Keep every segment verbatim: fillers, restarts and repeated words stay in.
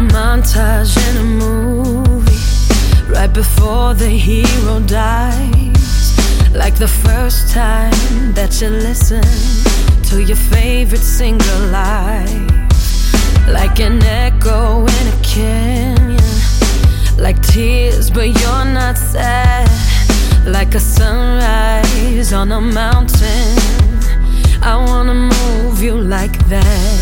montage in a movie, right before the hero dies. Like the first time that you listen to your favorite singer live. Like an echo in a canyon, like tears but you're not sad. Like a sunrise on a mountain, I wanna move you like that.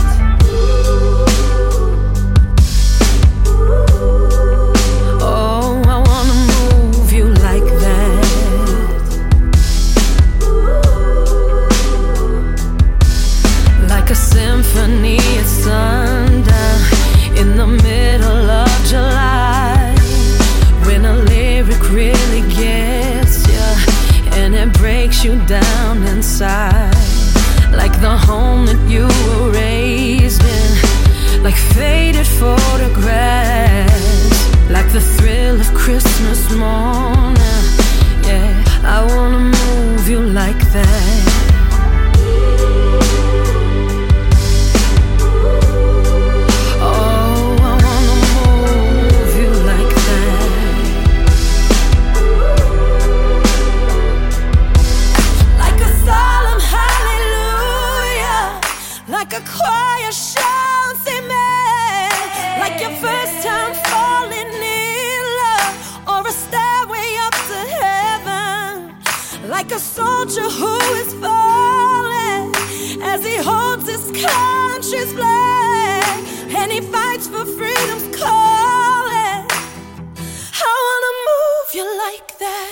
Like a symphony at sundown in the middle of July, when a lyric really gets you and it breaks you down inside. Like the home that you were raised in, like faded photographs. Like the thrill of Christmas morning, yeah, I wanna move you like that. Like a choir shouts amen. Like your first time falling in love, or a stairway up to heaven. Like a soldier who is falling as he holds his country's flag, and he fights for freedom's calling. I wanna move you like that.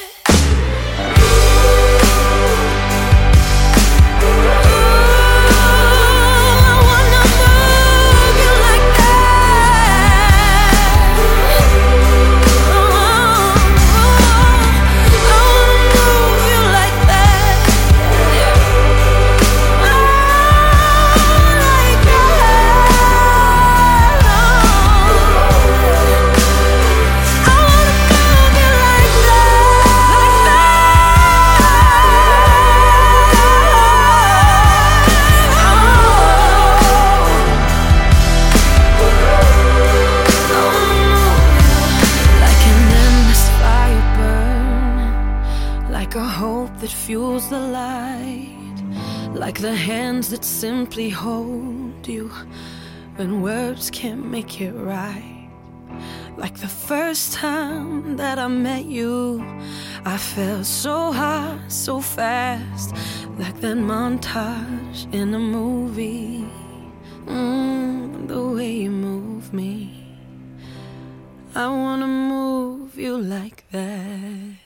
Like a hope that fuels the light, like the hands that simply hold you when words can't make it right. Like the first time that I met you, I felt so high, so fast. Like that montage in a movie, mm, the way you move me, I wanna move you like that.